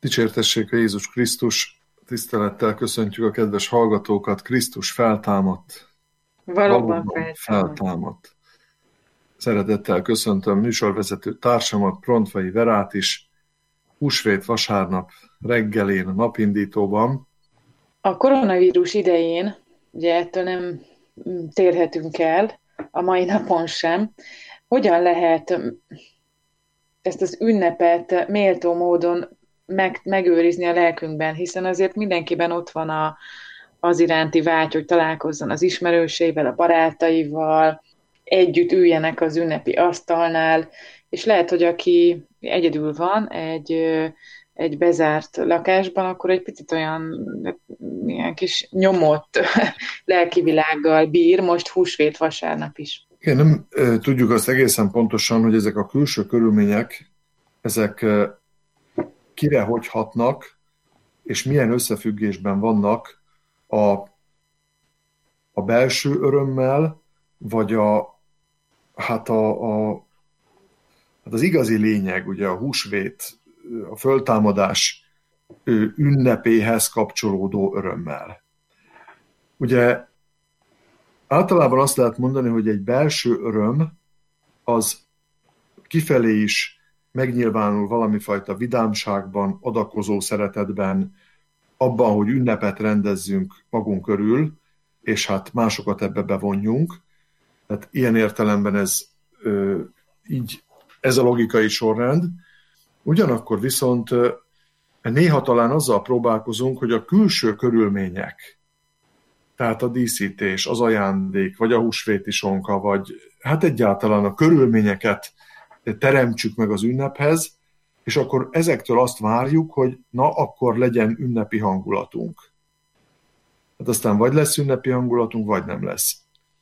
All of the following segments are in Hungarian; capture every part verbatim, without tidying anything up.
Dicsértessék a Jézus Krisztus, tisztelettel köszöntjük a kedves hallgatókat. Krisztus feltámadt, Valóban valóban feltámadt. feltámadt. Szeretettel köszöntöm műsorvezető társamat, Prontvai Verát is, húsvét vasárnap reggelén, napindítóban. A koronavírus idején, ugye ettől nem térhetünk el, a mai napon sem, hogyan lehet ezt az ünnepet méltó módon meg, megőrizni a lelkünkben, hiszen azért mindenkiben ott van a, az iránti vágy, hogy találkozzon az ismerőseivel, a barátaival, együtt üljenek az ünnepi asztalnál, és lehet, hogy aki egyedül van egy, egy bezárt lakásban, akkor egy picit olyan ilyen kis nyomott lelkivilággal bír, most húsvét vasárnap is. Igen, nem e, tudjuk azt egészen pontosan, hogy ezek a külső körülmények, ezek e, kire hogy hatnak, és milyen összefüggésben vannak a, a belső örömmel, vagy a, hát, a, a, hát az igazi lényeg, ugye a húsvét, a föltámadás ünnepéhez kapcsolódó örömmel. Ugye általában azt lehet mondani, hogy egy belső öröm az kifelé is megnyilvánul valamifajta vidámságban, adakozó szeretetben, abban, hogy ünnepet rendezzünk magunk körül, és hát másokat ebbe bevonjunk. Tehát ilyen értelemben ez ö, így, ez a logikai sorrend. Ugyanakkor viszont ö, néha talán azzal próbálkozunk, hogy a külső körülmények, tehát a díszítés, az ajándék, vagy a húsvéti sonka, vagy hát egyáltalán a körülményeket teremtsük meg az ünnephez, és akkor ezektől azt várjuk, hogy na, akkor legyen ünnepi hangulatunk. Hát aztán vagy lesz ünnepi hangulatunk, vagy nem lesz.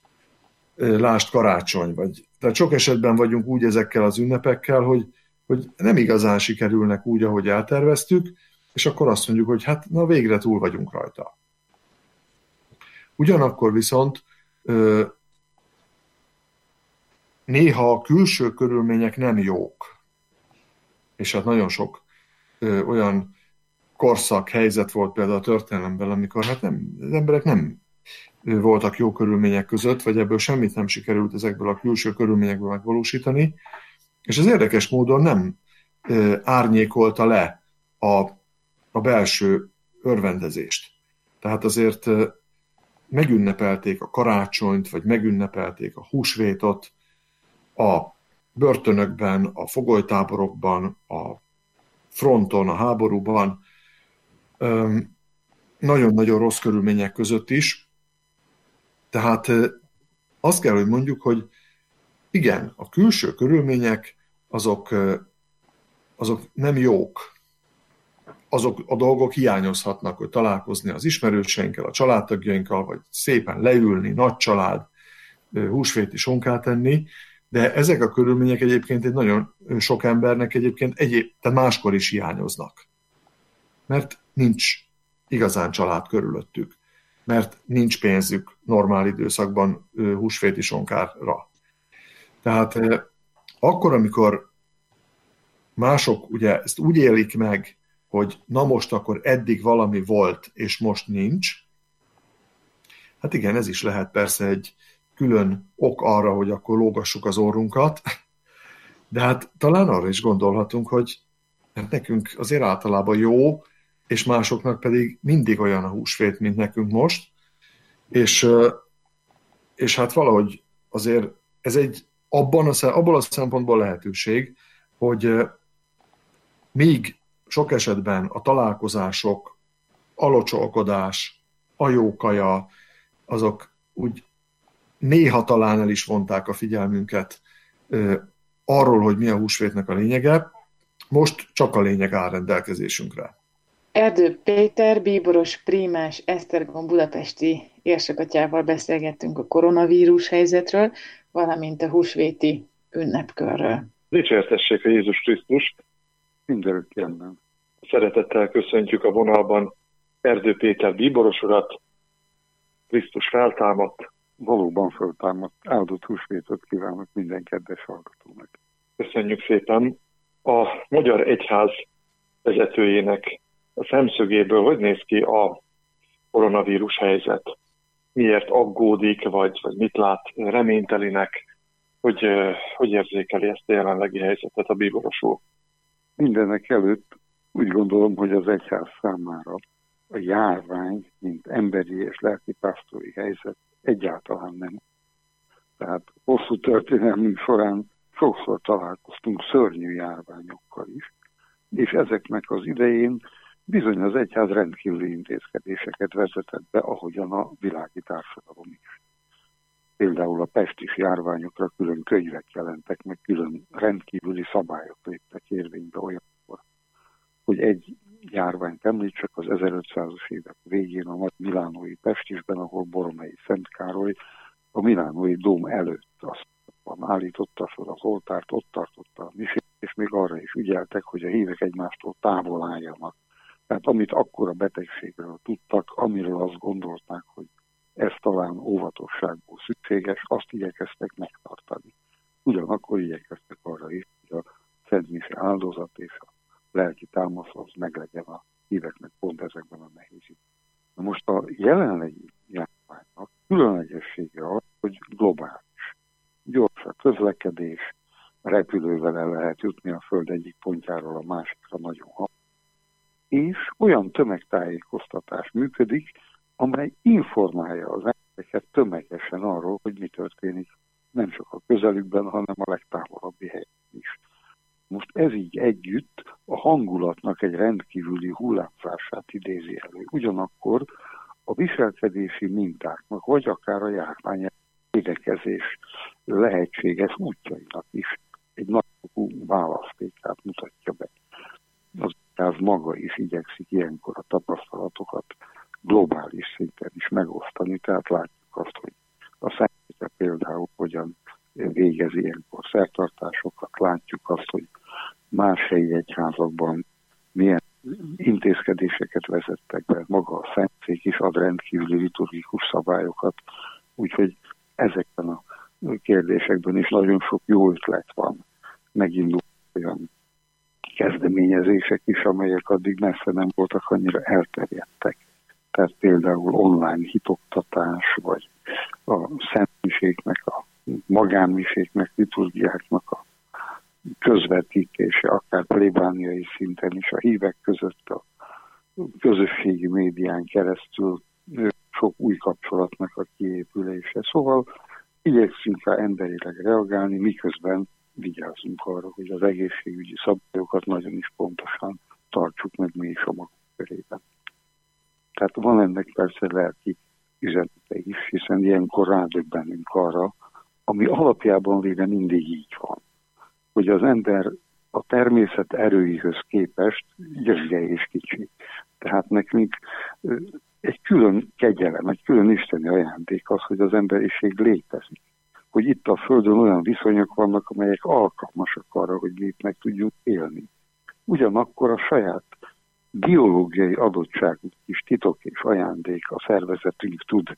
Lásd karácsony, vagy. Tehát sok esetben vagyunk úgy ezekkel az ünnepekkel, hogy, hogy nem igazán sikerülnek úgy, ahogy elterveztük, és akkor azt mondjuk, hogy hát na, végre túl vagyunk rajta. Ugyanakkor viszont ö, néha a külső körülmények nem jók. És hát nagyon sok ö, olyan korszak, helyzet volt például a történelemben, amikor hát nem, az emberek nem voltak jó körülmények között, vagy ebből semmit nem sikerült ezekből a külső körülményekből megvalósítani, és az érdekes módon nem ö, árnyékolta le a, a belső örvendezést. Tehát azért ö, megünnepelték a karácsonyt, vagy megünnepelték a húsvétot a börtönökben, a fogolytáborokban, a fronton, a háborúban, nagyon-nagyon rossz körülmények között is. Tehát azt kell, hogy mondjuk, hogy igen, a külső körülmények azok, azok nem jók. Azok a dolgok hiányozhatnak, hogy találkozni az ismerőseinkkel, a családtagjainkkal, vagy szépen leülni, nagy család, húsvéti sonkát enni, de ezek a körülmények egyébként egy nagyon sok embernek egyébként egyéb, tehát máskor is hiányoznak. Mert nincs igazán család körülöttük, mert nincs pénzük normál időszakban húsvéti sonkára. Tehát akkor, amikor mások ugye ezt úgy élik meg, hogy na most akkor eddig valami volt, és most nincs, hát igen, ez is lehet persze egy külön ok arra, hogy akkor lógassuk az orrunkat, de hát talán arra is gondolhatunk, hogy hát nekünk azért általában jó, és másoknak pedig mindig olyan a húsvét, mint nekünk most, és, és hát valahogy azért ez egy abban a, abban a szempontból lehetőség, hogy míg sok esetben a találkozások, a locsolkodás, a jó kaja, azok úgy néha talán el is vonták a figyelmünket arról, hogy mi a húsvétnek a lényege, most csak a lényeg áll rendelkezésünkre. Erdő Péter, bíboros prímás Esztergom budapesti érsekatyával beszélgettünk a koronavírus helyzetről, valamint a húsvéti ünnepkörről. Dicsértessék a Jézus Krisztus, mindenütt jönnem. Szeretettel köszöntjük a vonalban Erdő Péter bíboros urat, Krisztus feltámadt. Valóban feltámadt. Áldott húsvétot kívánok minden kedves hallgatónak. Köszönjük szépen. A Magyar Egyház vezetőjének a szemszögéből hogy néz ki a koronavírus helyzet? Miért aggódik, vagy, vagy mit lát reménytelinek? Hogy, hogy érzékeli ezt a jelenlegi helyzetet a bíboros úr? Mindenek előtt úgy gondolom, hogy az egyház számára a járvány, mint emberi és lelkipásztori helyzet egyáltalán nem. Tehát hosszú történelmünk során sokszor találkoztunk szörnyű járványokkal is, és ezeknek az idején bizony az egyház rendkívüli intézkedéseket vezetett be, ahogyan a világi társadalom is. Például a pestis járványokra külön könyvek jelentek, meg külön rendkívüli szabályok léptek érvénybe olyankor, hogy egy járványt említsek, az ezerötszázas évek végén a nagy milánói pestisben, ahol Borromei Szent Károly a milánói dóm előtt azt állította fel az oltárt, ott tartotta a misét, és még arra is ügyeltek, hogy a hívek egymástól távol álljanak. Tehát amit akkor a betegségről tudtak, amiről azt gondolták, hogy ez talán óvatosságból szükséges, azt igyekeztek megtartani. Ugyanakkor igyekeztek arra is, hogy a Szent Mise áldozat és a lelki támasz az meglegyen a híveknek pont ezekben a nehéz időkben. Na most a jelenlegi járványnak különlegessége az, hogy globális. Gyors a közlekedés, repülővel el lehet jutni a Föld egyik pontjáról a másikra nagyon hamar. És olyan tömegtájékoztatás működik, amely informálja az embereket tömegesen arról, hogy mi történik nem csak a közelükben, hanem a legtávolabbi helyen is. Most ez így együtt a hangulatnak egy rendkívüli hullámzását idézi elő. Ugyanakkor a viselkedési mintáknak, vagy akár a járvány védekezés lehetséges útjainak is egy nagyfokú választékát mutatja be. Az egyház maga is igyekszik ilyenkor a tapasztalatokat globális szinten is megosztani, tehát látjuk azt, hogy a Szent Péter például hogyan végez ilyenkor szertartásokat, látjuk azt, hogy más helyi egyházakban milyen intézkedéseket vezettek be, maga a Szentszék is ad rendkívüli liturgikus szabályokat, úgyhogy ezekben a kérdésekben is nagyon sok jó ötlet van. Megindult olyan kezdeményezések is, amelyek addig messze nem voltak annyira elterjedtek. Tehát például online hitoktatás, vagy a szentmiséknek, a magánmiséknek, liturgiáknak a közvetítése, akár plébániai szinten is a hívek között a közösségi médián keresztül sok új kapcsolatnak a kiépülése. Szóval igyekszünk rá emberileg reagálni, miközben vigyázzunk arra, hogy az egészségügyi szabályokat nagyon is pontosan tartsuk meg mi is a magunk körében. Tehát van ennek persze lelki üzenete is, hiszen ilyenkor rádöbbenünk arra, ami alapjában véve mindig így van, hogy az ember a természet erőihöz képest gyönge és kicsi. Tehát nekünk egy külön kegyelem, egy külön isteni ajándék az, hogy az emberiség létezik. Hogy itt a Földön olyan viszonyok vannak, amelyek alkalmasak arra, hogy mi itt meg tudjunk élni. Ugyanakkor a saját biológiai adottságunk is titok és ajándék, a szervezetünk tud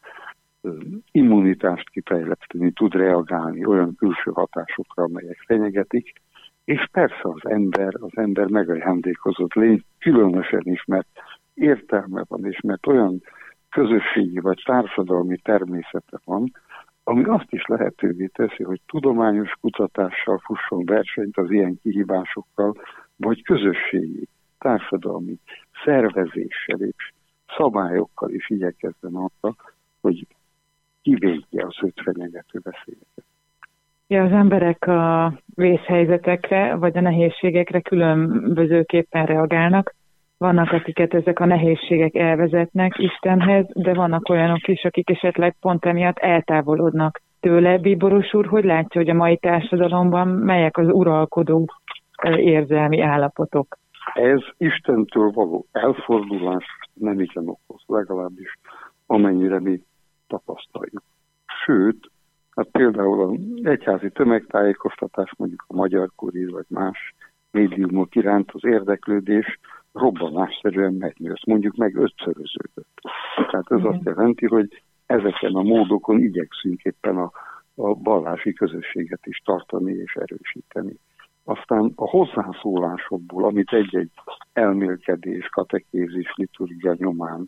immunitást kifejleszteni, tud reagálni olyan külső hatásokra, amelyek fenyegetik, és persze az ember, az ember megajándékozott lény, különösen is, mert értelme van, és mert olyan közösségi vagy társadalmi természete van, ami azt is lehetővé teszi, hogy tudományos kutatással fusson versenyt az ilyen kihívásokkal, vagy közösségi, társadalmi szervezéssel és szabályokkal is igyekezzen arra, hogy kivédje az őt fenyegető veszélyeket. Ja, az emberek a vészhelyzetekre vagy a nehézségekre különbözőképpen reagálnak. Vannak, akiket ezek a nehézségek elvezetnek Istenhez, de vannak olyanok is, akik esetleg pont emiatt eltávolodnak tőle. Bíboros úr, hogy látja, hogy a mai társadalomban melyek az uralkodó érzelmi állapotok? Ez Istentől való elfordulás nem igen okoz, legalábbis amennyire mi tapasztaljuk. Sőt, hát például az egyházi tömegtájékoztatás, mondjuk a Magyar Kurír vagy más médiumok iránt az érdeklődés robbanásszerűen megnőtt, mondjuk meg ötszöröződött. Tehát ez azt jelenti, hogy ezeken a módokon igyekszünk éppen a, a vallási közösséget is tartani és erősíteni. Aztán a hozzászólásokból, amit egy-egy elmélkedés, katekézis, liturgia nyomán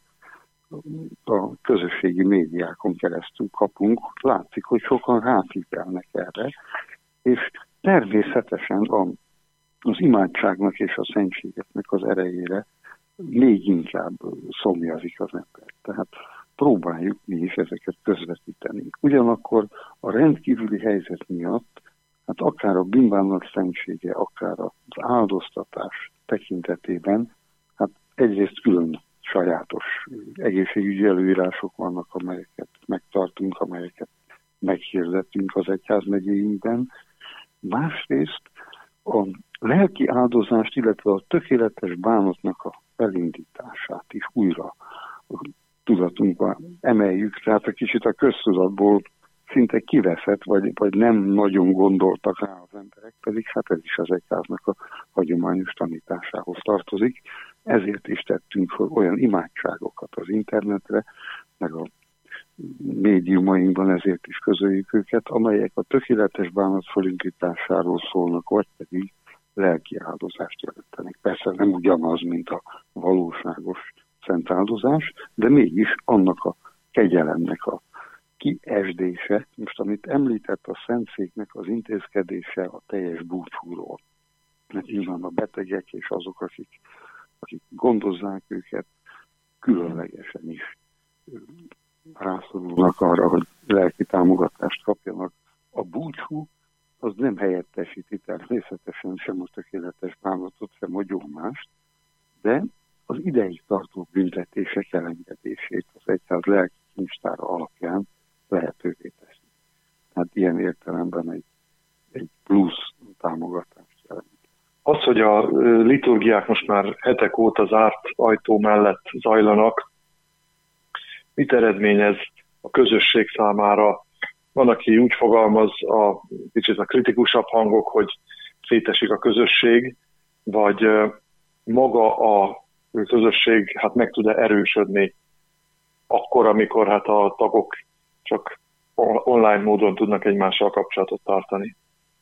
a közösségi médiákon keresztül kapunk, látszik, hogy sokan hátítélnek erre, és természetesen a, az imádságnak és a szentségeknek az erejére még inkább szomjazik az ember. Tehát próbáljuk mi is ezeket közvetíteni. Ugyanakkor a rendkívüli helyzet miatt, hát akár a bimbának szentsége, akár az áldoztatás tekintetében, hát egyrészt külön sajátos egészségügyi előírások vannak, amelyeket megtartunk, amelyeket meghirdettünk az egyházmegyéinkben. Másrészt a lelki áldozást, illetve a tökéletes bánatnak a felindítását is újra tudatunkba emeljük, tehát egy kicsit a köztudatból szinte kiveszett, vagy, vagy nem nagyon gondoltak rá az emberek, pedig hát ez is az egyháznak a hagyományos tanításához tartozik. Ezért is tettünk fel olyan imádságokat az internetre, meg a médiumainkban ezért is közöljük őket, amelyek a tökéletes bánat felindításáról szólnak, vagy pedig lelki áldozást jelentenek. Persze nem ugyanaz, mint a valóságos szent áldozás, de mégis annak a kegyelemnek a kiesdése, most amit említett a Szentszéknek az intézkedése a teljes búcsúról. Mert nyilván a betegek és azok, akik, akik gondozzák őket, különlegesen is rászorulnak arra, hogy lelki támogatást kapjanak. A búcsú az nem helyettesíti természetesen sem a tökéletes bánatot, sem a gyómást, de az ideig tartó büntetések elengedését az egyház lelki kincstára alapján lehetővé teszi. Tehát ilyen értelemben egy, egy plusz támogatást jelent. Az, hogy a liturgiák most már hetek óta zárt ajtó mellett zajlanak, mit eredményez a közösség számára? Van, aki úgy fogalmaz, a kicsit a kritikusabb hangok, hogy szétesik a közösség, vagy maga a közösség hát meg tud-e erősödni akkor, amikor hát a tagok csak online módon tudnak egymással kapcsolatot tartani.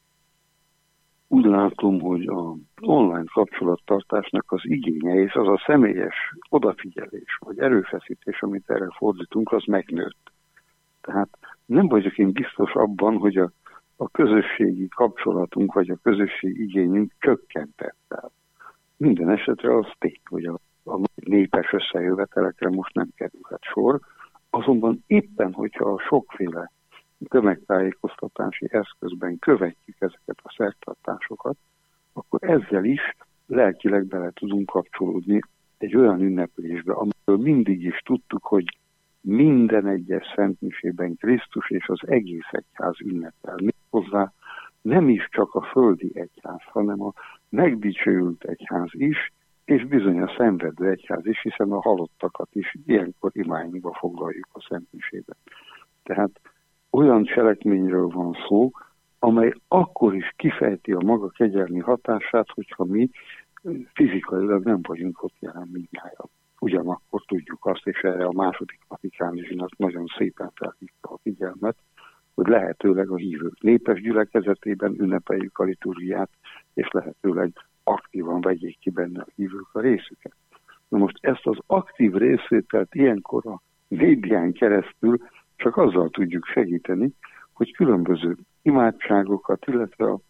Úgy látom, hogy az online kapcsolattartásnak az igénye és az a személyes odafigyelés vagy erőfeszítés, amit erre fordítunk, az megnőtt. Tehát nem vagyok én biztos abban, hogy a, a közösségi kapcsolatunk vagy a közösségi igényünk csökkentett el. Minden esetre az tény, hogy a, a népes összejövetelekre most nem kerülhet sor, azonban éppen, hogyha a sokféle tömegtájékoztatási eszközben követjük ezeket a szertartásokat, akkor ezzel is lelkileg bele tudunk kapcsolódni egy olyan ünneplésbe, amiről mindig is tudtuk, hogy minden egyes szentmisében Krisztus és az egész egyház ünnepel. Méghozzá nem is csak a földi egyház, hanem a megdicsőült egyház is, és bizony a szenvedő egyház is, hiszen a halottakat is ilyenkor imáinkba foglaljuk a szentmisében. Tehát olyan cselekményről van szó, amely akkor is kifejti a maga kegyelmi hatását, hogyha mi fizikailag nem vagyunk ott jelen mindnyájan. Ugyanakkor tudjuk azt, és erre a második vatikáni zsinat nagyon szépen felhívta a figyelmet, hogy lehetőleg a hívők népes gyülekezetében ünnepeljük a liturgiát, és lehetőleg aktívan vegyék ki benne a hívők a részüket. Na most ezt az aktív részvételt ilyenkor a médián keresztül csak azzal tudjuk segíteni, hogy különböző imádságokat, illetve a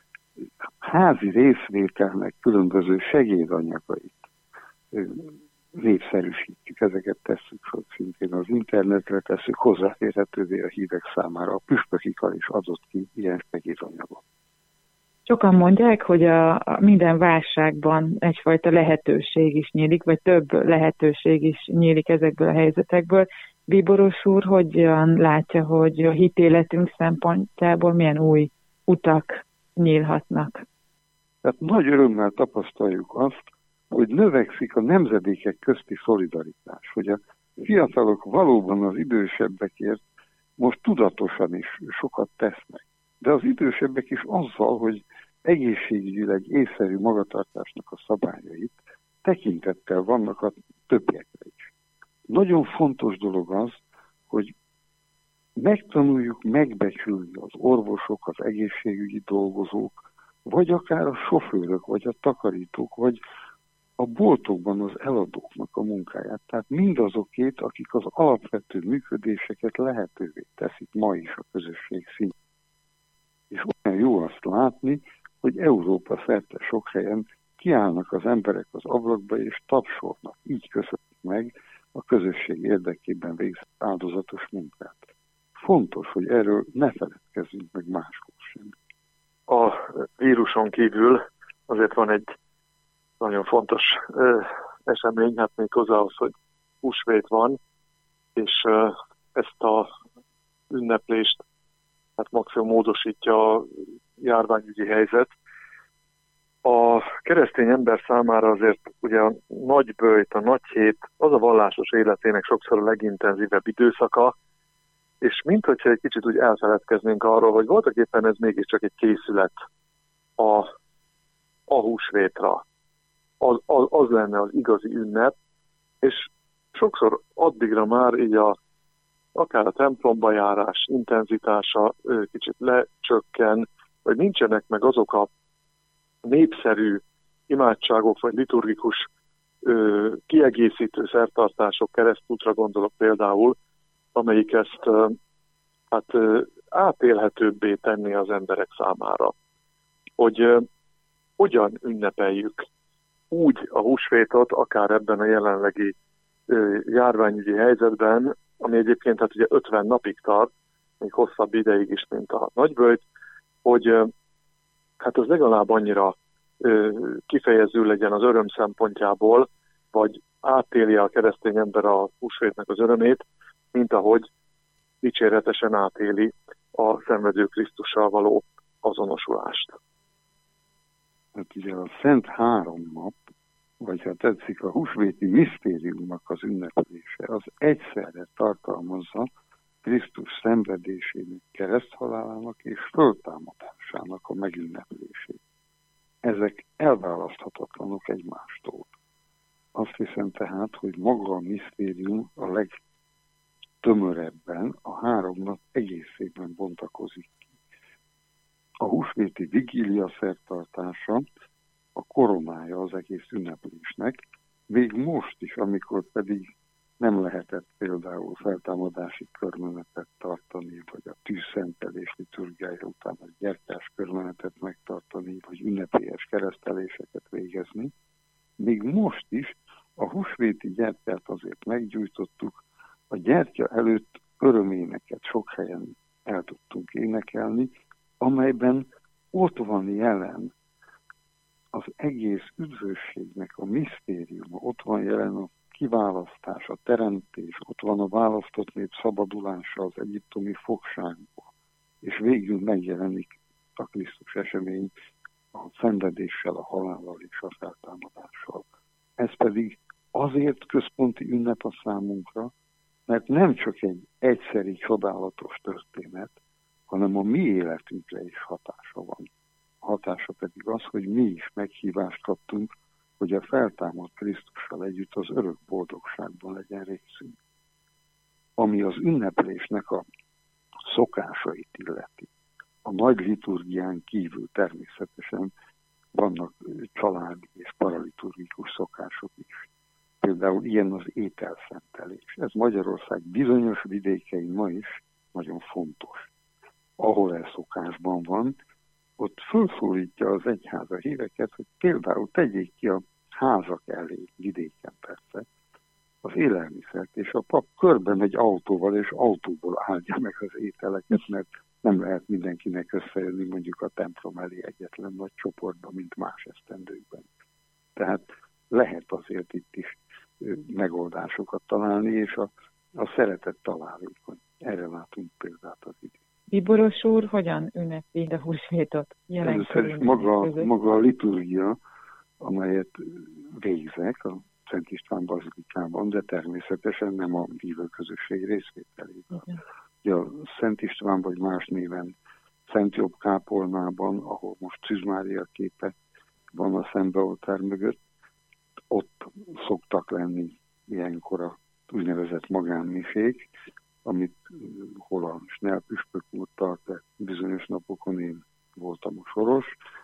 házi részvételnek különböző segédanyagait népszerűsítjük, ezeket tesszük szintén az internetre, tesszük hozzáférhetővé a hívek számára. A püspökikar is adott ki ilyen segédanyagot. Sokan mondják, hogy a, a minden válságban egyfajta lehetőség is nyílik, vagy több lehetőség is nyílik ezekből a helyzetekből. Bíboros úr hogyan látja, hogy a hitéletünk szempontjából milyen új utak nyílhatnak? Tehát nagy örömmel tapasztaljuk azt, hogy növekszik a nemzedékek közti szolidaritás, hogy a fiatalok valóban az idősebbekért most tudatosan is sokat tesznek. De az idősebbek is azzal, hogy egészségügyileg észszerű magatartásnak a szabályait tekintettel vannak a többiekre is. Nagyon fontos dolog az, hogy megtanuljuk megbecsülni az orvosok, az egészségügyi dolgozók, vagy akár a sofőrök, vagy a takarítók, vagy a boltokban az eladóknak a munkáját. Tehát mindazokét, akik az alapvető működéseket lehetővé teszik ma is a közösség szintjén. És olyan jó azt látni, hogy Európa szerte sok helyen kiállnak az emberek az ablakba és tapsolnak. Így köszönjük meg a közösség érdekében végzett áldozatos munkát. Fontos, hogy erről ne feledkezzünk meg máskor sem. A víruson kívül azért van egy nagyon fontos ö, esemény, hát még hozzá az, hogy húsvét van, és ö, ezt a ünneplést hát maximum módosítja a járványügyi helyzet. A keresztény ember számára azért ugye a nagyböjt, a nagy hét, az a vallásos életének sokszor a legintenzívebb időszaka, és minthogyha egy kicsit úgy elfeledkeznénk arról, hogy voltak éppen ez mégiscsak egy készület a, a húsvétra. Az, az, az lenne az igazi ünnep, és sokszor addigra már így a, akár a templomba járás intenzitása kicsit lecsökken, vagy nincsenek meg azok a népszerű imádságok, vagy liturgikus ö, kiegészítő szertartások, keresztútra gondolok például, amelyik ezt ö, hát, ö, átélhetőbbé tenni az emberek számára. Hogy ö, hogyan ünnepeljük úgy a húsvétot, akár ebben a jelenlegi ö, járványügyi helyzetben, ami egyébként hát ugye ötven napig tart, még hosszabb ideig is, mint a nagyböjt, hogy ö, hát az legalább annyira ö, kifejező legyen az öröm szempontjából, vagy átélje a keresztény ember a húsvétnek az örömét, mint ahogy dicséretesen átéli a szenvedő Krisztussal való azonosulást. Hát ugye a Szent Három nap, vagy ha tetszik, a húsvéti misztériumnak az ünneplése, az egyszerre tartalmazza Krisztus szenvedésének, kereszthalálának és föltámadásának a megünneplését. Ezek elválaszthatatlanok egymástól. Azt hiszem tehát, hogy maga a misztérium a legtömörebben a három nap egészében bontakozik ki. A húsvéti vigília szertartása a koronája az egész ünneplésnek, még most is, amikor pedig nem lehetett például feltámadási körmenetet tartani, vagy a tűzszentelés liturgiája után a gyertyás körmenetet megtartani, vagy ünnepélyes kereszteléseket végezni. Még most is a húsvéti gyertyát azért meggyújtottuk, a gyertya előtt öröméneket sok helyen el tudtunk énekelni, amelyben ott van jelen az egész üdvösségnek a misztériuma, ott van jelen a kiválasztás, a teremtés, ott van a választott nép szabadulása az egyiptomi fogságból, és végül megjelenik a Krisztus esemény a szenvedéssel, a halállal és a feltámadással. Ez pedig azért központi ünnep a számunkra, mert nem csak egy egyszeri csodálatos történet, hanem a mi életünkre is hatása van. A hatása pedig az, hogy mi is meghívást kaptunk, hogy a feltámadt Krisztussal együtt az örök boldogságban legyen részünk. Ami az ünneplésnek a szokásait illeti. A nagy liturgián kívül természetesen vannak családi és paraliturgikus szokások is. Például ilyen az ételszentelés. Ez Magyarország bizonyos vidékein ma is nagyon fontos. Ahol ez szokásban van, ott fölszólítja az egyház a híveket, hogy például tegyék ki a házak elé, vidéken persze, az élelmiszert, és a pap körbe megy autóval, és autóból állja meg az ételeket, mert nem lehet mindenkinek összejönni mondjuk a templom elé egyetlen nagy csoportban, mint más esztendőkben. Tehát lehet azért itt is megoldásokat találni, és a, a szeretet találékony. Erre látunk példát az idén. Bíboros úr hogyan ünnepli a húsvétot? Először is maga, maga a liturgia, amelyet végzek a Szent István bazilikában, de természetesen nem a hívőközösség részvételével. Ugye a Szent István vagy más néven Szent Jobb kápolnában, ahol most Szűz Mária képe van a szembeoltár mögött, ott szoktak lenni ilyenkor a úgynevezett magánmisék, amit hol a Snell püspök úr tart, de bizonyos napokon én voltam a soros,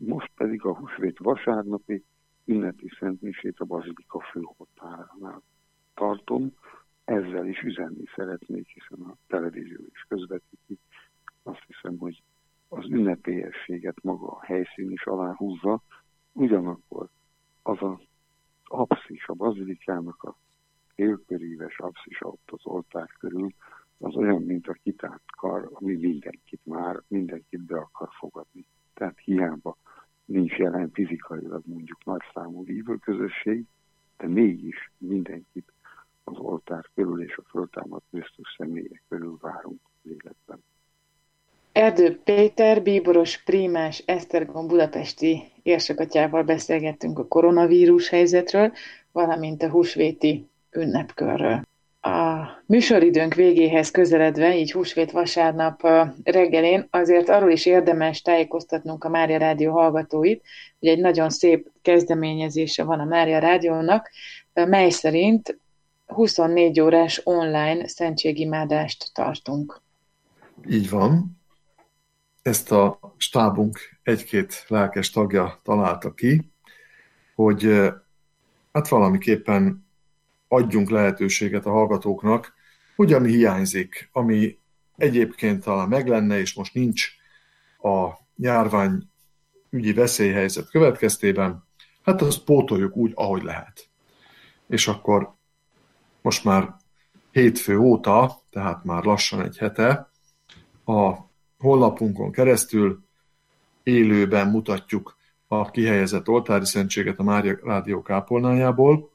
most pedig a húsvét vasárnapi ünnepi szentmisét a Bazilika főoltáránál tartom. Ezzel is üzenni szeretnék, hiszen a televízió is közvetíti. Azt hiszem, hogy az ünnepélyességet maga a helyszín is aláhúzza, ugyanakkor az az apszis, a bazilikának a félköríves apszisa ott az oltár körül, az olyan, mint a kitárt kar, ami mindenkit már, mindenkit be akar fogadni. Tehát hiába nincs jelen fizikailag mondjuk nagyszámú vívőközösség, de mégis mindenkit az oltár körül és a föltámadt Krisztus személye körül várunk az életben. Erdő Péter, bíboros prímás Esztergom budapesti érsekatyával beszélgettünk a koronavírus helyzetről, valamint a húsvéti ünnepkörről. A műsoridőnk végéhez közeledve, így húsvét vasárnap reggelén, azért arról is érdemes tájékoztatnunk a Mária Rádió hallgatóit, hogy egy nagyon szép kezdeményezése van a Mária Rádiónak, mely szerint huszonnégy órás online szentségimádást tartunk. Így van. Ezt a stábunk egy-két lelkes tagja találta ki, hogy hát valamiképpen adjunk lehetőséget a hallgatóknak, hogy ami hiányzik, ami egyébként talán meg lenne, és most nincs a járványügyi veszélyhelyzet következtében, hát azt pótoljuk úgy, ahogy lehet. És akkor most már hétfő óta, tehát már lassan egy hete, a honlapunkon keresztül élőben mutatjuk a kihelyezett oltári szentséget a Mária Rádió kápolnájából.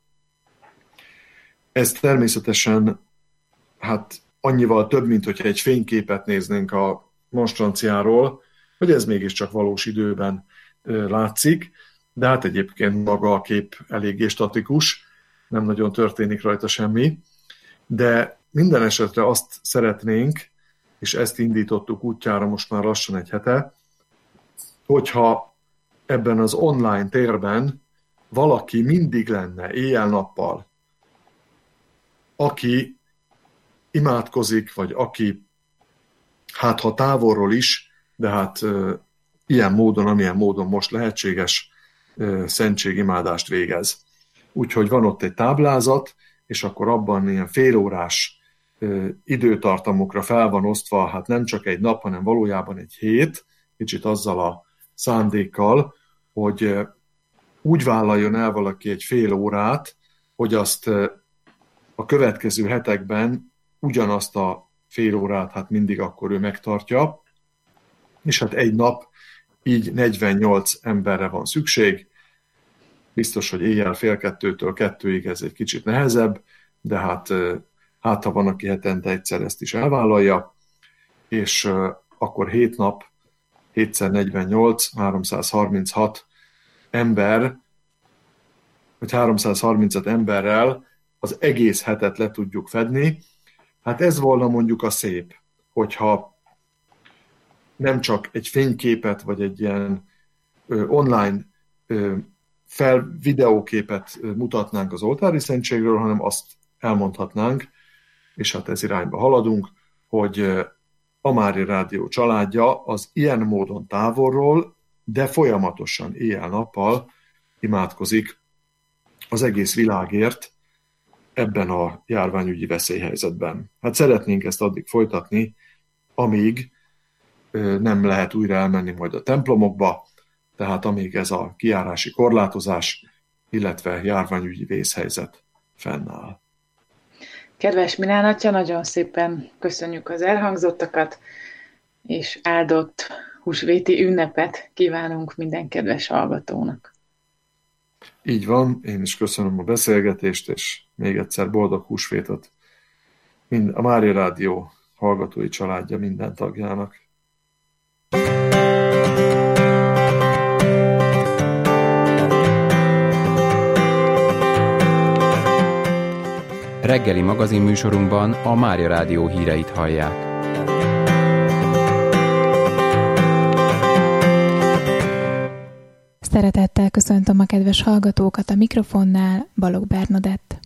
Ez természetesen hát annyival több, mint hogyha egy fényképet néznénk a monstranciáról, hogy ez mégiscsak valós időben látszik, de hát egyébként maga a kép eléggé statikus, nem nagyon történik rajta semmi, de minden esetre azt szeretnénk, és ezt indítottuk útjára most már lassan egy hete, hogyha ebben az online térben valaki mindig lenne éjjel-nappal, aki imádkozik, vagy aki hát ha távolról is, de hát e, ilyen módon, amilyen módon most lehetséges, e, szentségimádást végez. Úgyhogy van ott egy táblázat, és akkor abban ilyen félórás időtartamokra fel van osztva, hát nem csak egy nap, hanem valójában egy hét, kicsit azzal a szándékkal, hogy úgy vállaljon el valaki egy fél órát, hogy azt a következő hetekben ugyanazt a fél órát hát mindig akkor ő megtartja, és hát egy nap így negyvennyolc emberre van szükség. Biztos, hogy éjjel fél kettőtől kettőig ez egy kicsit nehezebb, de hát Hát, ha van, aki hetente egyszer ezt is elvállalja, és uh, akkor hét nap, hétszer negyvennyolc, háromszázharminchat ember, vagy háromszázharmincöt emberrel az egész hetet le tudjuk fedni. Hát ez volna mondjuk a szép, hogyha nem csak egy fényképet, vagy egy ilyen uh, online uh, fel videóképet uh, mutatnánk az oltári szentségről, hanem azt elmondhatnánk, és hát ez irányba haladunk, hogy a Mária Rádió családja az ilyen módon távolról, de folyamatosan éjjel-nappal imádkozik az egész világért ebben a járványügyi veszélyhelyzetben. Hát szeretnénk ezt addig folytatni, amíg nem lehet újra elmenni majd a templomokba, tehát amíg ez a kijárási korlátozás, illetve járványügyi vészhelyzet fennáll. Kedves Milán atya, nagyon szépen köszönjük az elhangzottakat, és áldott húsvéti ünnepet kívánunk minden kedves hallgatónak. Így van, én is köszönöm a beszélgetést, és még egyszer boldog húsvétot mind a Mária Rádió hallgatói családja minden tagjának. Reggeli magazinműsorunkban a Mária Rádió híreit hallják. Szeretettel köszöntöm a kedves hallgatókat, a mikrofonnál Balogh Bernadett.